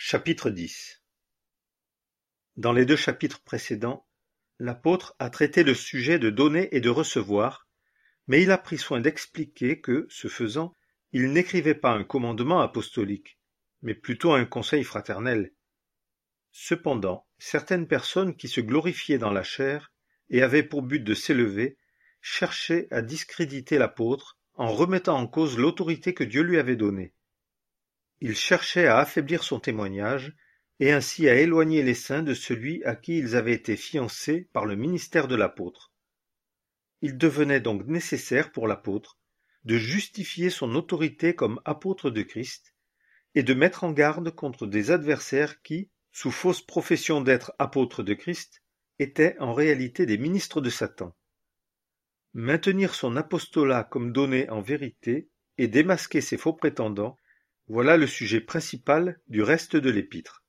Chapitre 10. Dans les 2 chapitres précédents, l'apôtre a traité le sujet de donner et de recevoir, mais il a pris soin d'expliquer que, ce faisant, il n'écrivait pas un commandement apostolique, mais plutôt un conseil fraternel. Cependant, certaines personnes qui se glorifiaient dans la chair et avaient pour but de s'élever, cherchaient à discréditer l'apôtre en remettant en cause l'autorité que Dieu lui avait donnée. Ils cherchaient à affaiblir son témoignage et ainsi à éloigner les saints de celui à qui ils avaient été fiancés par le ministère de l'apôtre. Il devenait donc nécessaire pour l'apôtre de justifier son autorité comme apôtre de Christ et de mettre en garde contre des adversaires qui, sous fausse profession d'être apôtres de Christ, étaient en réalité des ministres de Satan. Maintenir son apostolat comme donné en vérité et démasquer ses faux prétendants, voilà le sujet principal du reste de l'épître.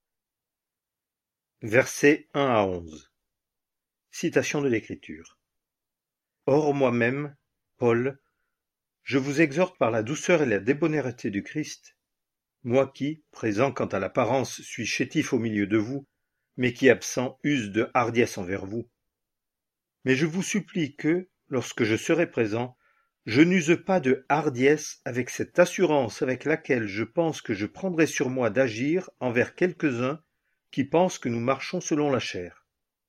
Versets 1 à 11. Citation de l'Écriture. Or moi-même, Paul, je vous exhorte par la douceur et la débonnaire du Christ, moi qui, présent quant à l'apparence, suis chétif au milieu de vous, mais qui absent use de hardiesse envers vous. Mais je vous supplie que, lorsque je serai présent, je n'use pas de hardiesse avec cette assurance avec laquelle je pense que je prendrai sur moi d'agir envers quelques-uns qui pensent que nous marchons selon la chair.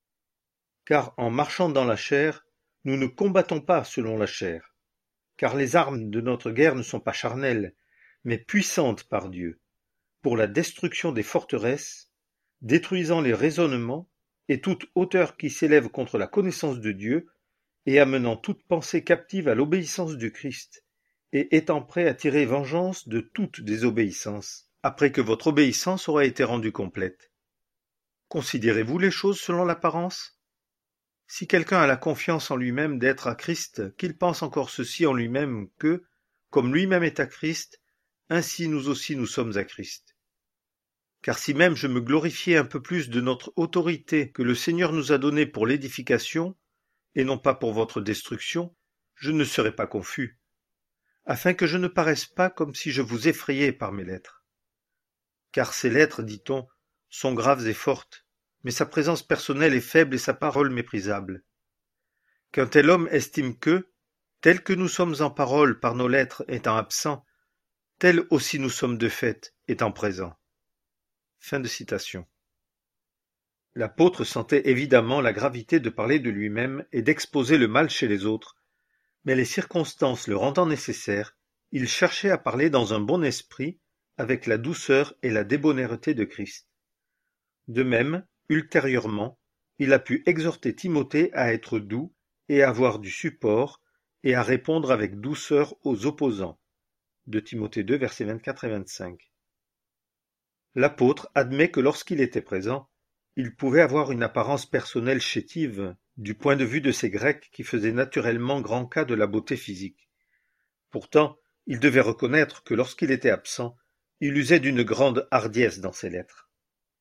Car en marchant dans la chair, nous ne combattons pas selon la chair, car les armes de notre guerre ne sont pas charnelles, mais puissantes par Dieu, pour la destruction des forteresses, détruisant les raisonnements et toute hauteur qui s'élève contre la connaissance de Dieu, et amenant toute pensée captive à l'obéissance du Christ, et étant prêt à tirer vengeance de toute désobéissance, après que votre obéissance aura été rendue complète. Considérez-vous les choses selon l'apparence ? Si quelqu'un a la confiance en lui-même d'être à Christ, qu'il pense encore ceci en lui-même que, comme lui-même est à Christ, ainsi nous aussi nous sommes à Christ. Car si même je me glorifiais un peu plus de notre autorité que le Seigneur nous a donnée pour l'édification, et non pas pour votre destruction, je ne serai pas confus, afin que je ne paraisse pas comme si je vous effrayais par mes lettres. Car ces lettres, dit-on, sont graves et fortes, mais sa présence personnelle est faible et sa parole méprisable. Qu'un tel homme estime que, tel que nous sommes en parole par nos lettres étant absents, tel aussi nous sommes de fait étant présents. Fin de citation. L'apôtre sentait évidemment la gravité de parler de lui-même et d'exposer le mal chez les autres, mais les circonstances le rendant nécessaire, il cherchait à parler dans un bon esprit, avec la douceur et la débonnaire de Christ. De même, ultérieurement, il a pu exhorter Timothée à être doux et à avoir du support et à répondre avec douceur aux opposants. De Timothée 2, versets 24 et 25. L'apôtre admet que lorsqu'il était présent, il pouvait avoir une apparence personnelle chétive, du point de vue de ces Grecs qui faisaient naturellement grand cas de la beauté physique. Pourtant, il devait reconnaître que lorsqu'il était absent, il usait d'une grande hardiesse dans ses lettres.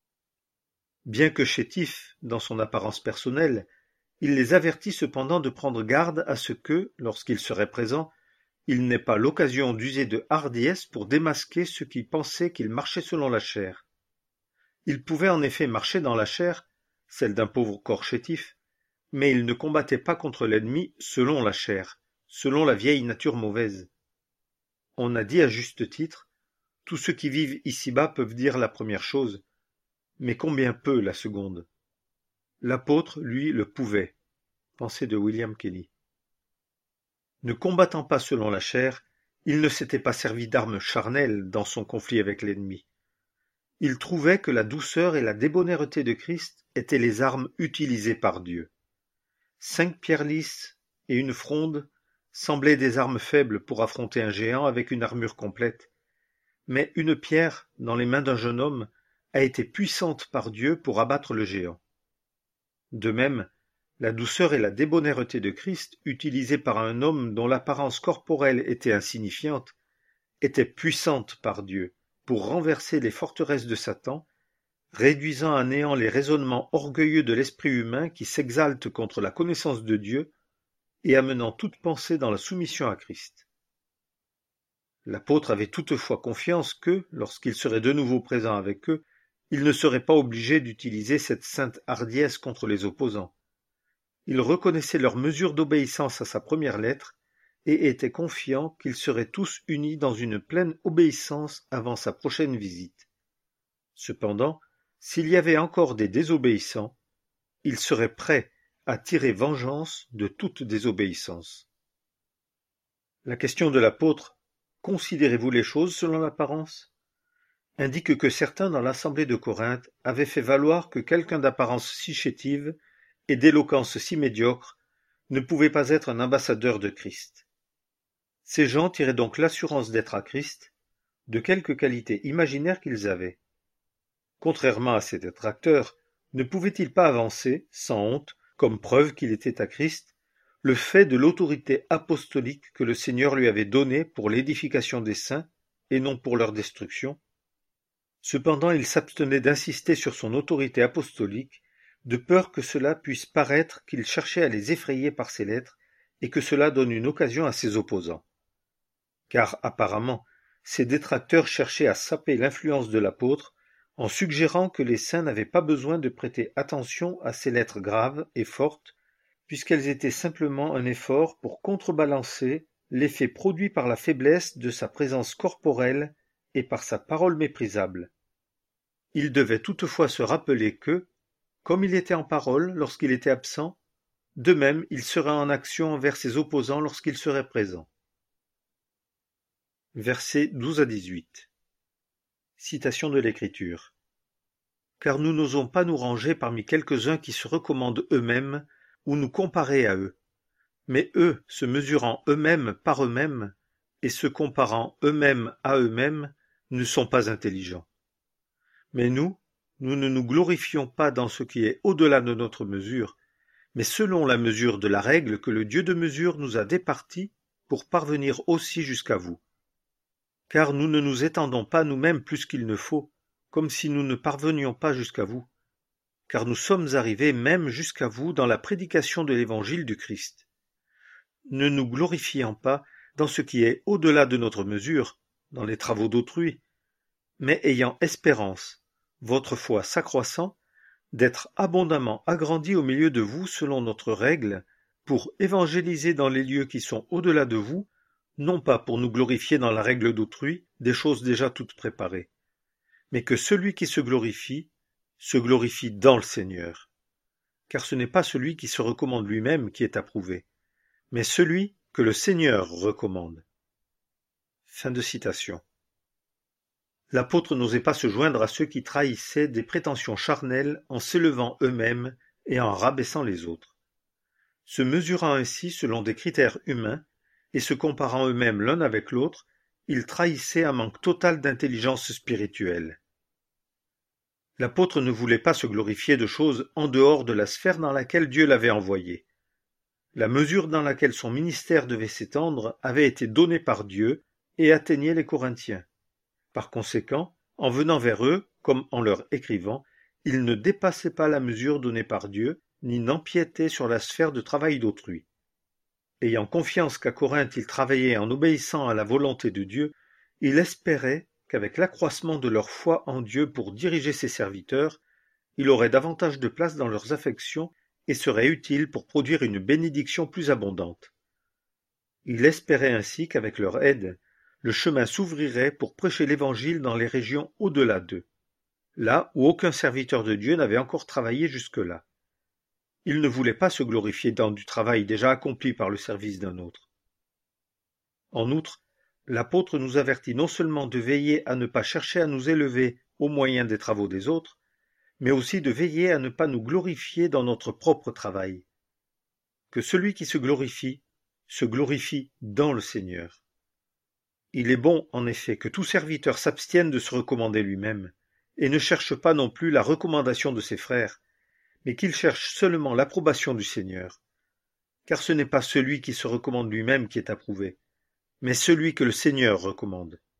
Bien que chétif dans son apparence personnelle, il les avertit cependant de prendre garde à ce que, lorsqu'il serait présent, il n'ait pas l'occasion d'user de hardiesse pour démasquer ceux qui pensaient qu'il marchait selon la chair. Il pouvait en effet marcher dans la chair, celle d'un pauvre corps chétif, mais il ne combattait pas contre l'ennemi selon la chair, selon la vieille nature mauvaise. On a dit à juste titre, tous ceux qui vivent ici-bas peuvent dire la première chose, mais combien peu la seconde. L'apôtre, lui, le pouvait. Pensée de William Kelly. Ne combattant pas selon la chair, il ne s'était pas servi d'armes charnelles dans son conflit avec l'ennemi. Il trouvait que la douceur et la débonnaire de Christ étaient les armes utilisées par Dieu. 5 pierres lisses et une fronde semblaient des armes faibles pour affronter un géant avec une armure complète, mais une pierre, dans les mains d'un jeune homme, a été puissante par Dieu pour abattre le géant. De même, la douceur et la débonnaire de Christ, utilisées par un homme dont l'apparence corporelle était insignifiante, étaient puissantes par Dieu pour renverser les forteresses de Satan, réduisant à néant les raisonnements orgueilleux de l'esprit humain qui s'exalte contre la connaissance de Dieu et amenant toute pensée dans la soumission à Christ. L'apôtre avait toutefois confiance que, lorsqu'il serait de nouveau présent avec eux, il ne serait pas obligé d'utiliser cette sainte hardiesse contre les opposants. Il reconnaissait leur mesure d'obéissance à sa première lettre et était confiant qu'ils seraient tous unis dans une pleine obéissance avant sa prochaine visite. Cependant, s'il y avait encore des désobéissants, il serait prêt à tirer vengeance de toute désobéissance. La question de l'apôtre « Considérez-vous les choses selon l'apparence ?» indique que certains dans l'assemblée de Corinthe avaient fait valoir que quelqu'un d'apparence si chétive et d'éloquence si médiocre ne pouvait pas être un ambassadeur de Christ. Ces gens tiraient donc l'assurance d'être à Christ de quelque qualité imaginaire qu'ils avaient. Contrairement à ses détracteurs, ne pouvait-il pas avancer, sans honte, comme preuve qu'il était à Christ, le fait de l'autorité apostolique que le Seigneur lui avait donnée pour l'édification des saints et non pour leur destruction? Cependant, il s'abstenait d'insister sur son autorité apostolique, de peur que cela puisse paraître qu'il cherchait à les effrayer par ses lettres et que cela donne une occasion à ses opposants. Car, apparemment, ses détracteurs cherchaient à saper l'influence de l'apôtre en suggérant que les saints n'avaient pas besoin de prêter attention à ces lettres graves et fortes, puisqu'elles étaient simplement un effort pour contrebalancer l'effet produit par la faiblesse de sa présence corporelle et par sa parole méprisable. Il devait toutefois se rappeler que, comme il était en parole lorsqu'il était absent, de même il serait en action envers ses opposants lorsqu'il serait présent. Versets 12 à 18. Citation de l'Écriture. Car nous n'osons pas nous ranger parmi quelques-uns qui se recommandent eux-mêmes ou nous comparer à eux. Mais eux, se mesurant eux-mêmes par eux-mêmes et se comparant eux-mêmes à eux-mêmes, ne sont pas intelligents. Mais nous ne nous glorifions pas dans ce qui est au-delà de notre mesure, mais selon la mesure de la règle que le Dieu de mesure nous a départie pour parvenir aussi jusqu'à vous. Car nous ne nous étendons pas nous-mêmes plus qu'il ne faut, comme si nous ne parvenions pas jusqu'à vous, car nous sommes arrivés même jusqu'à vous dans la prédication de l'évangile du Christ. Ne nous glorifiant pas dans ce qui est au-delà de notre mesure, dans les travaux d'autrui, mais ayant espérance, votre foi s'accroissant, d'être abondamment agrandis au milieu de vous selon notre règle, pour évangéliser dans les lieux qui sont au-delà de vous, non pas pour nous glorifier dans la règle d'autrui, des choses déjà toutes préparées, mais que celui qui se glorifie dans le Seigneur. Car ce n'est pas celui qui se recommande lui-même qui est approuvé, mais celui que le Seigneur recommande. Fin de citation. L'apôtre n'osait pas se joindre à ceux qui trahissaient des prétentions charnelles en s'élevant eux-mêmes et en rabaissant les autres. Se mesurant ainsi selon des critères humains et se comparant eux-mêmes l'un avec l'autre, ils trahissaient un manque total d'intelligence spirituelle. L'apôtre ne voulait pas se glorifier de choses en dehors de la sphère dans laquelle Dieu l'avait envoyé. La mesure dans laquelle son ministère devait s'étendre avait été donnée par Dieu et atteignait les Corinthiens. Par conséquent, en venant vers eux, comme en leur écrivant, il ne dépassait pas la mesure donnée par Dieu, ni n'empiétait sur la sphère de travail d'autrui. Ayant confiance qu'à Corinthe il travaillait en obéissant à la volonté de Dieu, il espérait qu'avec l'accroissement de leur foi en Dieu pour diriger ses serviteurs, il aurait davantage de place dans leurs affections et serait utile pour produire une bénédiction plus abondante. Il espérait ainsi qu'avec leur aide, le chemin s'ouvrirait pour prêcher l'Évangile dans les régions au-delà d'eux, là où aucun serviteur de Dieu n'avait encore travaillé jusque-là. Il ne voulait pas se glorifier dans du travail déjà accompli par le service d'un autre. En outre, l'apôtre nous avertit non seulement de veiller à ne pas chercher à nous élever au moyen des travaux des autres, mais aussi de veiller à ne pas nous glorifier dans notre propre travail. Que celui qui se glorifie dans le Seigneur. Il est bon, en effet, que tout serviteur s'abstienne de se recommander lui-même, et ne cherche pas non plus la recommandation de ses frères, mais qu'il cherche seulement l'approbation du Seigneur. Car ce n'est pas celui qui se recommande lui-même qui est approuvé, mais celui que le Seigneur recommande.